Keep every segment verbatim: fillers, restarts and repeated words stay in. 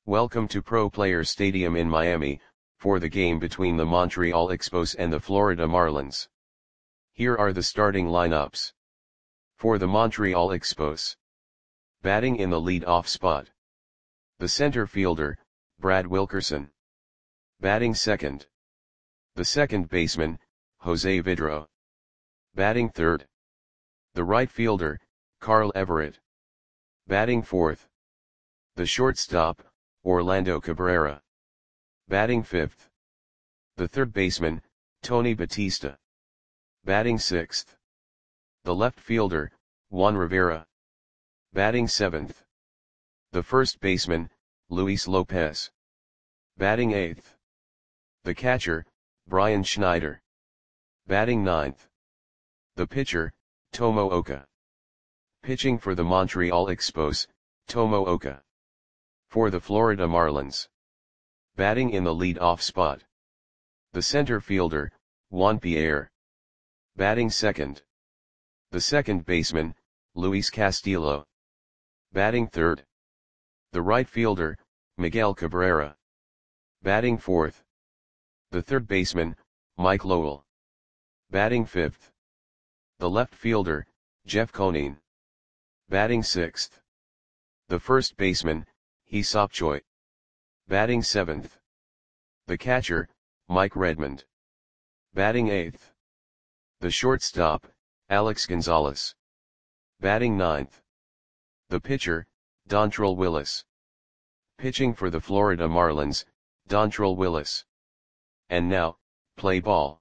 Welcome to Pro Players Stadium in Miami, for the game between the Montreal Expos and the Florida Marlins. Here are the starting lineups. For the Montreal Expos. Batting in the lead-off spot. The center fielder, Brad Wilkerson. Batting second. The second baseman, Jose Vidro. Batting third. The right fielder, Carl Everett. Batting fourth. The shortstop, Orlando Cabrera. Batting fifth. The third baseman, Tony Batista. Batting sixth. The left fielder, Juan Rivera. Batting seventh. The first baseman, Luis Lopez. Batting eighth. The catcher, Brian Schneider. Batting ninth. The pitcher, Tomo Oka. Pitching for the Montreal Expos, Tomo Oka. For the Florida Marlins. Batting in the lead-off spot. The center fielder, Juan Pierre. Batting second. The second baseman, Luis Castillo. Batting third. The right fielder, Miguel Cabrera. Batting fourth. The third baseman, Mike Lowell. Batting fifth. The left fielder, Jeff Conine. Batting sixth. The first baseman, Hee-Seop Choi. Batting seventh. The catcher, Mike Redmond. Batting eighth. The shortstop, Alex Gonzalez. Batting ninth. The pitcher, Dontrelle Willis. Pitching for the Florida Marlins, Dontrelle Willis. And now, play ball.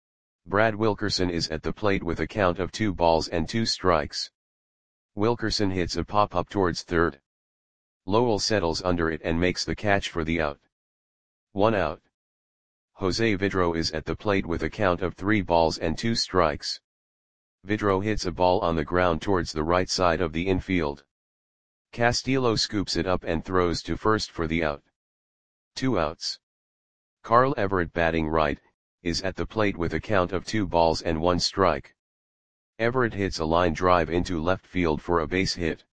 Brad Wilkerson is at the plate with a count of two balls and two strikes. Wilkerson hits a pop-up towards third. Lowell settles under it and makes the catch for the out. One out. Jose Vidro is at the plate with a count of three balls and two strikes. Vidro hits a ball on the ground towards the right side of the infield. Castillo scoops it up and throws to first for the out. Two outs. Carl Everett, batting right, is at the plate with a count of two balls and one strike. Everett hits a line drive into left field for a base hit.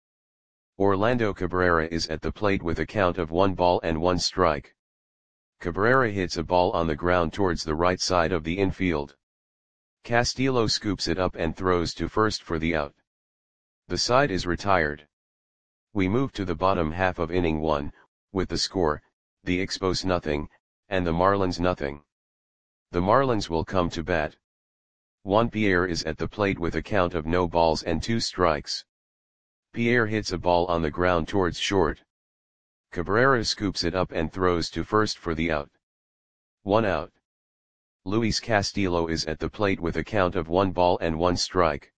Orlando Cabrera is at the plate with a count of one ball and one strike. Cabrera hits a ball on the ground towards the right side of the infield. Castillo scoops it up and throws to first for the out. The side is retired. We move to the bottom half of inning one, with the score, the Expos nothing, and the Marlins nothing. The Marlins will come to bat. Juan Pierre is at the plate with a count of no balls and two strikes. Pierre hits a ball on the ground towards short. Cabrera scoops it up and throws to first for the out. One out. Luis Castillo is at the plate with a count of one ball and one strike.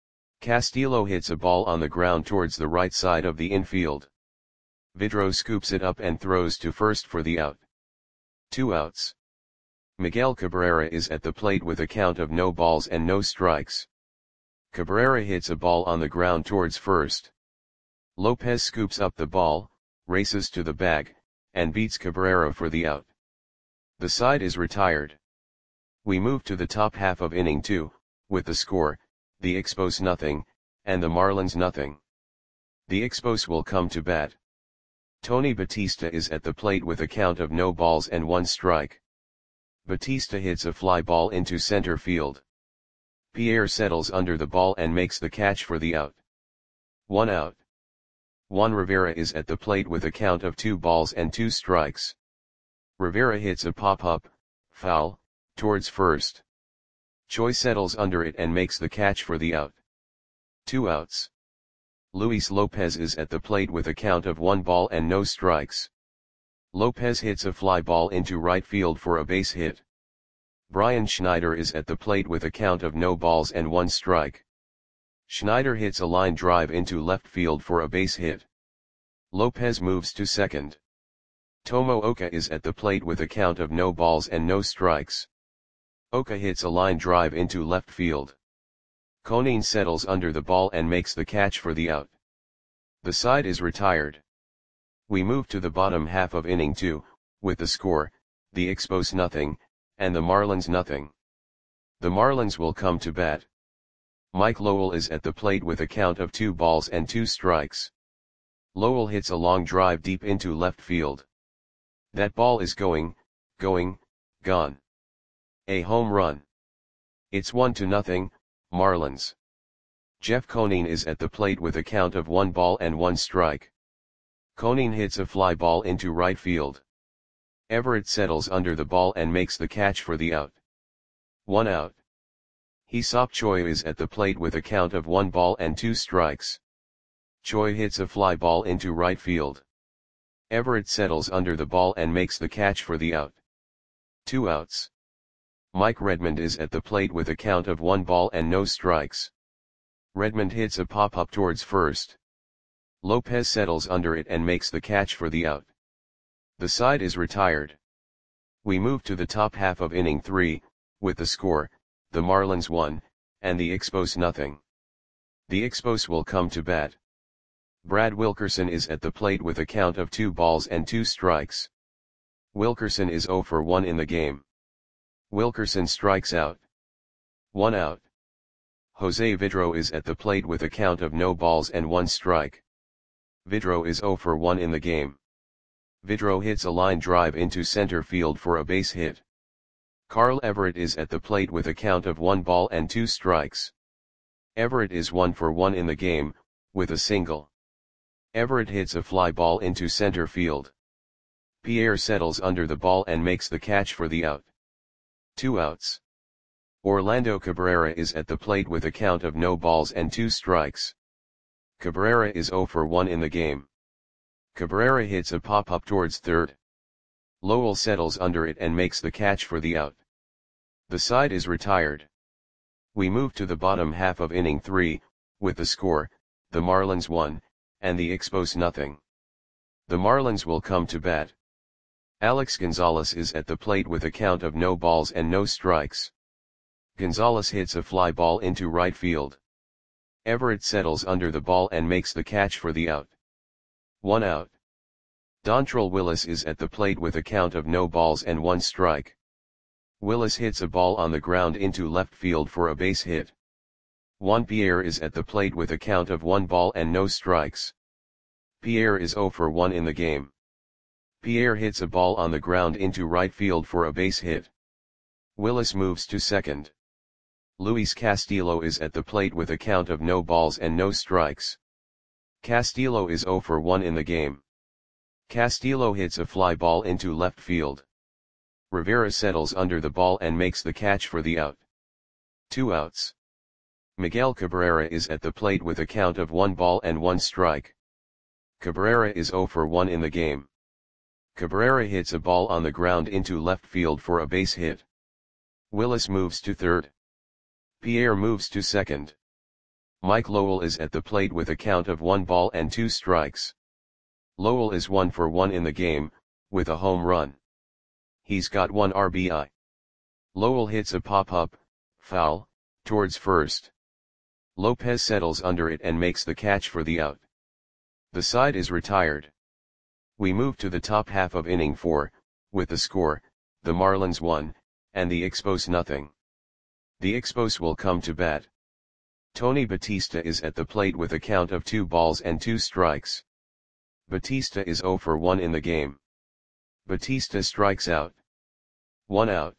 Castillo hits a ball on the ground towards the right side of the infield. Vidro scoops it up and throws to first for the out. Two outs. Miguel Cabrera is at the plate with a count of no balls and no strikes. Cabrera hits a ball on the ground towards first. Lopez scoops up the ball, races to the bag, and beats Cabrera for the out. The side is retired. We move to the top half of inning two, with the score, the Expos nothing, and the Marlins nothing. The Expos will come to bat. Tony Batista is at the plate with a count of no balls and one strike. Batista hits a fly ball into center field. Pierre settles under the ball and makes the catch for the out. One out. Juan Rivera is at the plate with a count of two balls and two strikes. Rivera hits a pop-up, foul, towards first. Choi settles under it and makes the catch for the out. Two outs. Luis Lopez is at the plate with a count of one ball and no strikes. Lopez hits a fly ball into right field for a base hit. Brian Schneider is at the plate with a count of no balls and one strike. Schneider hits a line drive into left field for a base hit. Lopez moves to second. Tomo Oka is at the plate with a count of no balls and no strikes. Oka hits a line drive into left field. Conine settles under the ball and makes the catch for the out. The side is retired. We move to the bottom half of inning two, with the score, the Expos nothing, and the Marlins nothing. The Marlins will come to bat. Mike Lowell is at the plate with a count of two balls and two strikes. Lowell hits a long drive deep into left field. That ball is going, going, gone. A home run. It's one to nothing, Marlins. Jeff Conine is at the plate with a count of one ball and one strike. Conine hits a fly ball into right field. Everett settles under the ball and makes the catch for the out. One out. Hee-seop Choi is at the plate with a count of one ball and two strikes. Choi hits a fly ball into right field. Everett settles under the ball and makes the catch for the out. Two outs. Mike Redmond is at the plate with a count of one ball and no strikes. Redmond hits a pop-up towards first. Lopez settles under it and makes the catch for the out. The side is retired. We move to the top half of inning three, with the score, the Marlins one, and the Expos nothing. The Expos will come to bat. Brad Wilkerson is at the plate with a count of two balls and two strikes. Wilkerson is zero for one in the game. Wilkerson strikes out. One out. Jose Vidro is at the plate with a count of no balls and one strike. Vidro is zero for one in the game. Vidro hits a line drive into center field for a base hit. Carl Everett is at the plate with a count of one ball and two strikes. Everett is one for one in the game, with a single. Everett hits a fly ball into center field. Pierre settles under the ball and makes the catch for the out. Two outs. Orlando Cabrera is at the plate with a count of no balls and two strikes. Cabrera is zero for one in the game. Cabrera hits a pop-up towards third. Lowell settles under it and makes the catch for the out. The side is retired. We move to the bottom half of inning three, with the score, the Marlins one, and the Expos nothing. The Marlins will come to bat. Alex Gonzalez is at the plate with a count of no balls and no strikes. Gonzalez hits a fly ball into right field. Everett settles under the ball and makes the catch for the out. One out. Dontrelle Willis is at the plate with a count of no balls and one strike. Willis hits a ball on the ground into left field for a base hit. Juan Pierre is at the plate with a count of one ball and no strikes. Pierre is zero for one in the game. Pierre hits a ball on the ground into right field for a base hit. Willis moves to second. Luis Castillo is at the plate with a count of no balls and no strikes. Castillo is zero for one in the game. Castillo hits a fly ball into left field. Rivera settles under the ball and makes the catch for the out. Two outs. Miguel Cabrera is at the plate with a count of one ball and one strike. Cabrera is zero for one in the game. Cabrera hits a ball on the ground into left field for a base hit. Willis moves to third. Pierre moves to second. Mike Lowell is at the plate with a count of one ball and two strikes. Lowell is one for one in the game, with a home run. He's got one R B I. Lowell hits a pop-up, foul, towards first. Lopez settles under it and makes the catch for the out. The side is retired. We move to the top half of inning four, with the score, the Marlins one, and the Expos nothing. The Expos will come to bat. Tony Batista is at the plate with a count of two balls and two strikes. Batista is zero for one in the game. Batista strikes out. One out.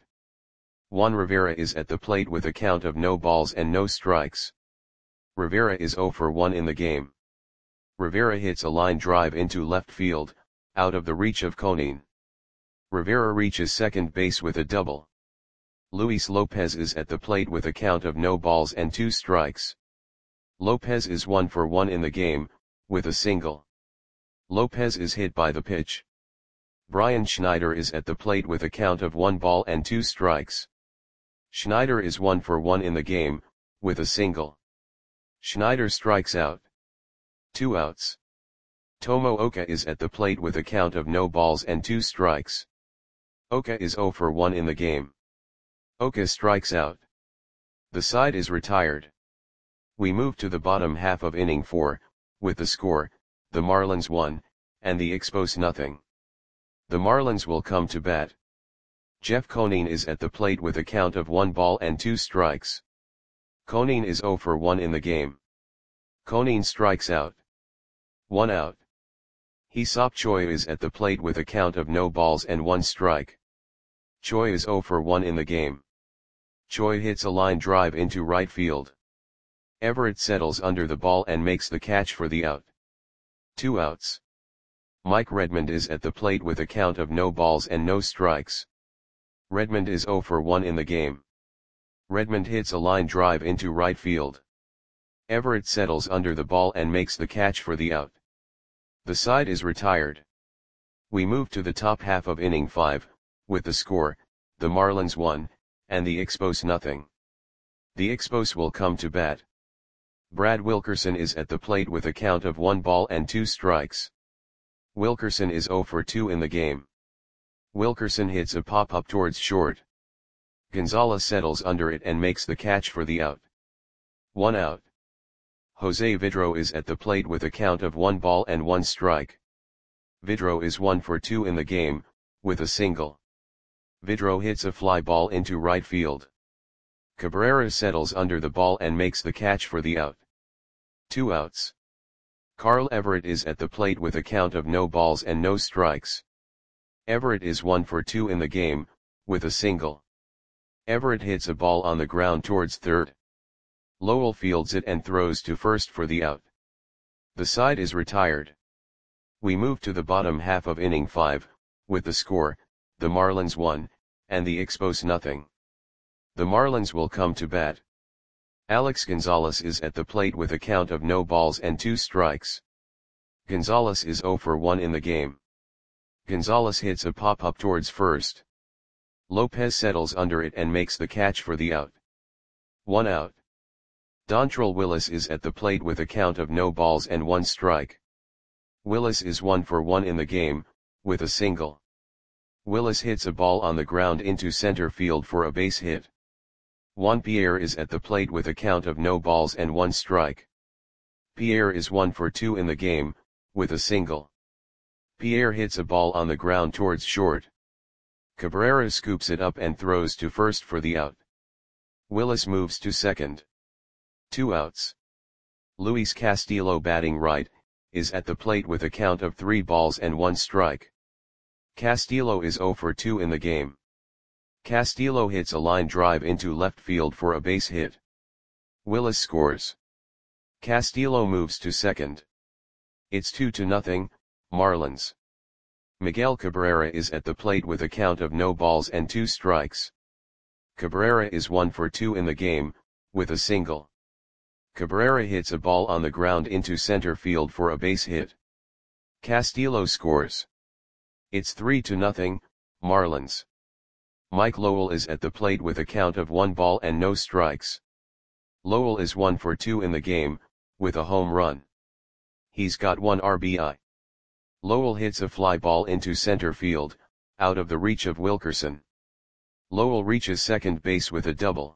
Juan Rivera is at the plate with a count of no balls and no strikes. Rivera is zero for one in the game. Rivera hits a line drive into left field, out of the reach of Conine. Rivera reaches second base with a double. Luis Lopez is at the plate with a count of no balls and two strikes. Lopez is one for one in the game, with a single. Lopez is hit by the pitch. Brian Schneider is at the plate with a count of one ball and two strikes. Schneider is one for one in the game, with a single. Schneider strikes out. Two outs. Tomo Oka is at the plate with a count of no balls and two strikes. Oka is zero for one in the game. Oka strikes out. The side is retired. We move to the bottom half of inning four, with the score, the Marlins one, and the Expos nothing. The Marlins will come to bat. Jeff Conine is at the plate with a count of one ball and two strikes. Conine is zero for one in the game. Conine strikes out. One out. Hee-seop Choi is at the plate with a count of no balls and one strike. Choi is zero for one in the game. Choi hits a line drive into right field. Everett settles under the ball and makes the catch for the out. Two outs. Mike Redmond is at the plate with a count of no balls and no strikes. Redmond is zero for one in the game. Redmond hits a line drive into right field. Everett settles under the ball and makes the catch for the out. The side is retired. We move to the top half of inning five, with the score, the Marlins one, and the Expos nothing. The Expos will come to bat. Brad Wilkerson is at the plate with a count of one ball and two strikes. Wilkerson is zero for two in the game. Wilkerson hits a pop-up towards short. Gonzalez settles under it and makes the catch for the out. One out. Jose Vidro is at the plate with a count of one ball and one strike. Vidro is one for two in the game, with a single. Vidro hits a fly ball into right field. Cabrera settles under the ball and makes the catch for the out. Two outs. Carl Everett is at the plate with a count of no balls and no strikes. Everett is one for two in the game, with a single. Everett hits a ball on the ground towards third. Lowell fields it and throws to first for the out. The side is retired. We move to the bottom half of inning five, with the score, the Marlins one, and the Expos nothing. The Marlins will come to bat. Alex Gonzalez is at the plate with a count of no balls and two strikes. Gonzalez is zero for one in the game. Gonzalez hits a pop-up towards first. Lopez settles under it and makes the catch for the out. One out. Dontrelle Willis is at the plate with a count of no balls and one strike. Willis is one for one in the game, with a single. Willis hits a ball on the ground into center field for a base hit. Juan Pierre is at the plate with a count of no balls and one strike. Pierre is one for two in the game, with a single. Pierre hits a ball on the ground towards short. Cabrera scoops it up and throws to first for the out. Willis moves to second. Two outs. Luis Castillo, batting right, is at the plate with a count of three balls and one strike. Castillo is zero for two in the game. Castillo hits a line drive into left field for a base hit. Willis scores. Castillo moves to second. It's two to nothing, Marlins. Miguel Cabrera is at the plate with a count of no balls and two strikes. Cabrera is one for two in the game, with a single. Cabrera hits a ball on the ground into center field for a base hit. Castillo scores. It's three to nothing, Marlins. Mike Lowell is at the plate with a count of one ball and no strikes. Lowell is one for two in the game, with a home run. He's got one R B I. Lowell hits a fly ball into center field, out of the reach of Wilkerson. Lowell reaches second base with a double.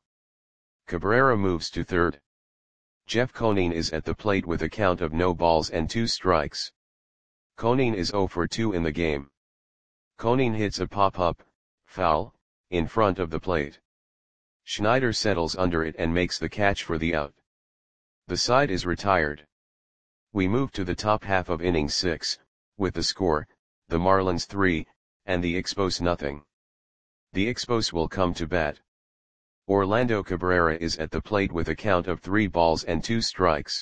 Cabrera moves to third. Jeff Conine is at the plate with a count of no balls and two strikes. Conine is zero for two in the game. Conine hits a pop-up, foul, in front of the plate. Schneider settles under it and makes the catch for the out. The side is retired. We move to the top half of inning six, with the score, the Marlins three, and the Expos nothing. The Expos will come to bat. Orlando Cabrera is at the plate with a count of three balls and two strikes.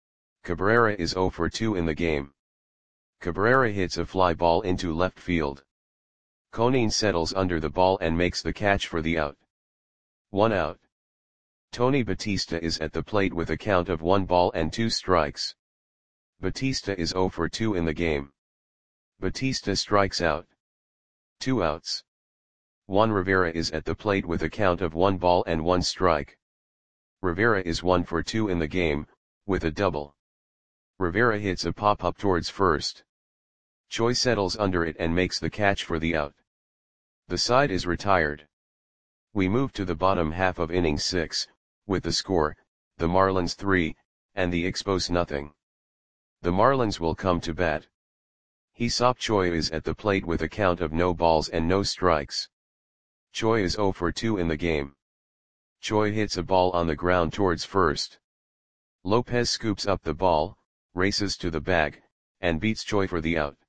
Cabrera is zero for two in the game. Cabrera hits a fly ball into left field. Conine settles under the ball and makes the catch for the out. One out. Tony Batista is at the plate with a count of one ball and two strikes. Batista is zero for two in the game. Batista strikes out. Two outs. Juan Rivera is at the plate with a count of one ball and one strike. Rivera is one for two in the game, with a double. Rivera hits a pop-up towards first. Choi settles under it and makes the catch for the out. The side is retired. We move to the bottom half of inning six, with the score, the Marlins three, and the Expos nothing. The Marlins will come to bat. Hee-seop Choi is at the plate with a count of no balls and no strikes. Choi is zero for two in the game. Choi hits a ball on the ground towards first. Lopez scoops up the ball, races to the bag, and beats Choi for the out.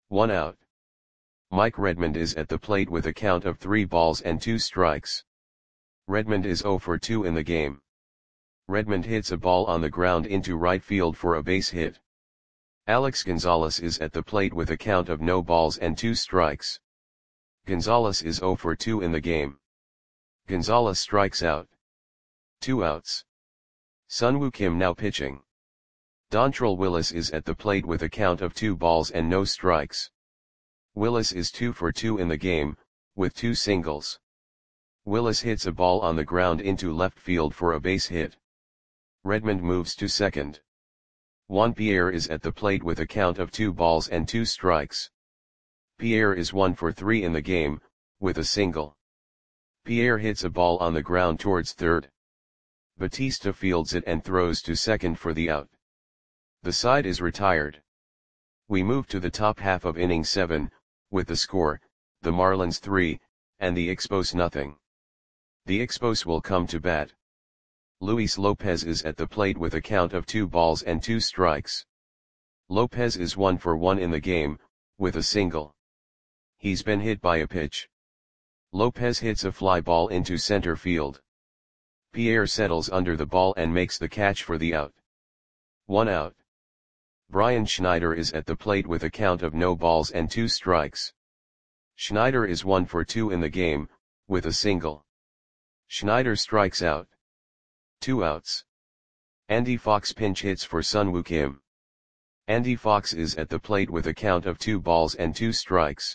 one out. Mike Redmond is at the plate with a count of three balls and two strikes. Redmond is zero for two in the game. Redmond hits a ball on the ground into right field for a base hit. Alex Gonzalez is at the plate with a count of no balls and two strikes. Gonzalez is zero for two in the game. Gonzalez strikes out. Two outs. Sunwoo Kim now pitching. Dontrelle Willis is at the plate with a count of two balls and no strikes. Willis is two for two in the game, with two singles. Willis hits a ball on the ground into left field for a base hit. Redmond moves to second. Juan Pierre is at the plate with a count of two balls and two strikes. Pierre is one for three in the game, with a single. Pierre hits a ball on the ground towards third. Batista fields it and throws to second for the out. The side is retired. We move to the top half of inning seven, with the score, the Marlins three, and the Expos nothing. The Expos will come to bat. Luis Lopez is at the plate with a count of two balls and two strikes. Lopez is one for one in the game, with a single. He's been hit by a pitch. Lopez hits a fly ball into center field. Pierre settles under the ball and makes the catch for the out. One out. Brian Schneider is at the plate with a count of no balls and two strikes. Schneider is one for two in the game, with a single. Schneider strikes out. Two outs. Andy Fox pinch hits for Sunwoo Kim. Andy Fox is at the plate with a count of two balls and two strikes.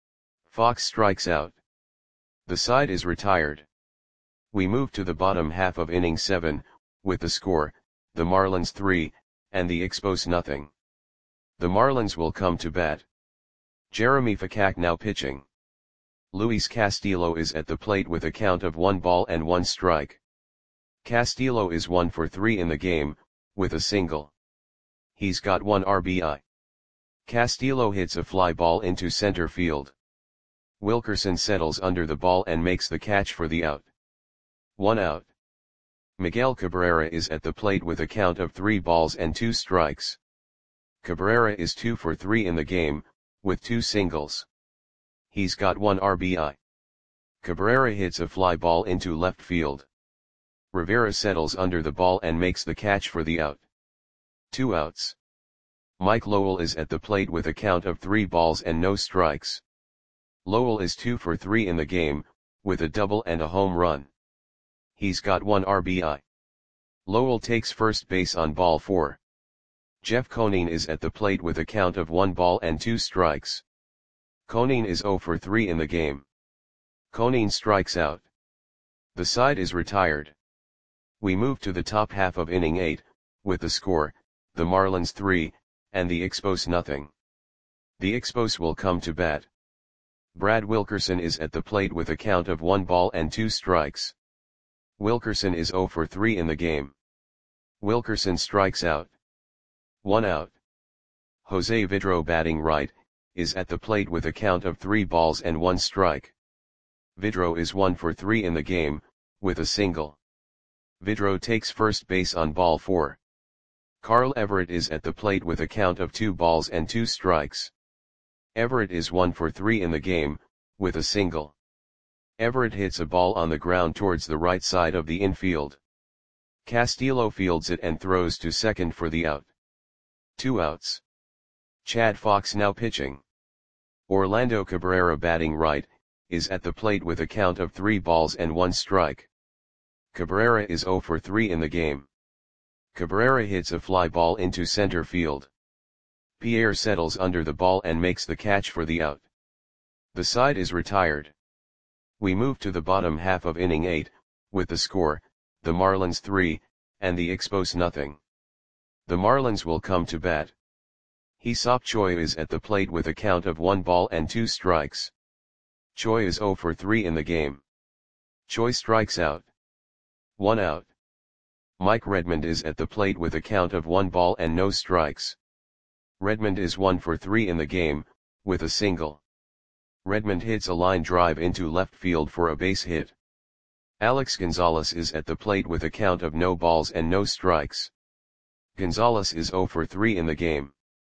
Fox strikes out. The side is retired. We move to the bottom half of inning seven, with the score, the Marlins three, and the Expos nothing. The Marlins will come to bat. Jeremy Fakak now pitching. Luis Castillo is at the plate with a count of one ball and one strike. Castillo is one for three in the game, with a single. He's got one R B I. Castillo hits a fly ball into center field. Wilkerson settles under the ball and makes the catch for the out. One out. Miguel Cabrera is at the plate with a count of three balls and two strikes. Cabrera is two for three in the game, with two singles. He's got one R B I. Cabrera hits a fly ball into left field. Rivera settles under the ball and makes the catch for the out. Two outs. Mike Lowell is at the plate with a count of three balls and no strikes. Lowell is two for three in the game, with a double and a home run. He's got one R B I. Lowell takes first base on ball four. Jeff Conine is at the plate with a count of one ball and two strikes. Conine is zero for three in the game. Conine strikes out. The side is retired. We move to the top half of inning eight, with the score, the Marlins three, and the Expos nothing. The Expos will come to bat. Brad Wilkerson is at the plate with a count of one ball and two strikes. Wilkerson is zero for three in the game. Wilkerson strikes out. One out. Jose Vidro batting right, is at the plate with a count of three balls and one strike. Vidro is one for three in the game, with a single. Vidro takes first base on ball four. Carl Everett is at the plate with a count of two balls and two strikes. Everett is one for three in the game, with a single. Everett hits a ball on the ground towards the right side of the infield. Castillo fields it and throws to second for the out. Two outs. Chad Fox now pitching. Orlando Cabrera batting right, is at the plate with a count of three balls and one strike. Cabrera is zero for three in the game. Cabrera hits a fly ball into center field. Pierre settles under the ball and makes the catch for the out. The side is retired. We move to the bottom half of inning eight, with the score, the Marlins three, and the Expos nothing. The Marlins will come to bat. Hee-Seop Choi is at the plate with a count of one ball and two strikes. Choi is zero for three in the game. Choi strikes out. One out. Mike Redmond is at the plate with a count of one ball and no strikes. Redmond is one for three in the game, with a single. Redmond hits a line drive into left field for a base hit. Alex Gonzalez is at the plate with a count of no balls and no strikes. Gonzalez is zero for three in the game.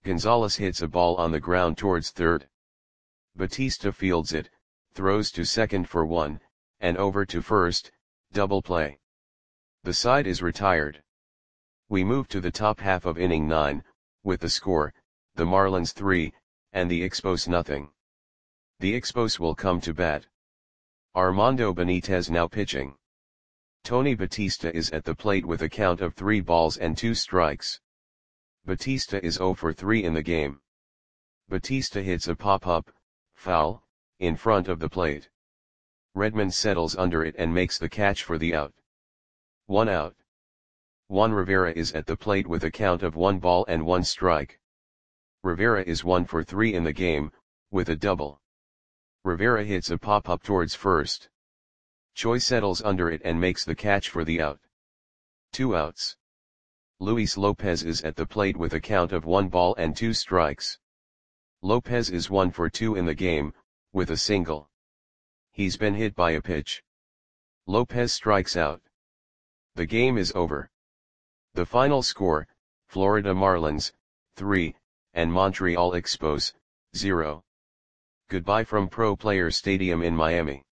Gonzalez hits a ball on the ground towards third. Batista fields it, throws to second for one, and over to first, double play. The side is retired. We move to the top half of inning nine, with the score, the Marlins three, and the Expos nothing. The Expos will come to bat. Armando Benitez now pitching. Tony Batista is at the plate with a count of three balls and two strikes. Batista is zero for three in the game. Batista hits a pop-up, foul, in front of the plate. Redmond settles under it and makes the catch for the out. One out. Juan Rivera is at the plate with a count of one ball and one strike. Rivera is one for three in the game, with a double. Rivera hits a pop-up towards first. Choi settles under it and makes the catch for the out. Two outs. Luis Lopez is at the plate with a count of one ball and two strikes. Lopez is one for two in the game, with a single. He's been hit by a pitch. Lopez strikes out. The game is over. The final score, Florida Marlins, three, and Montreal Expos, zero. Goodbye from Pro Players Stadium in Miami.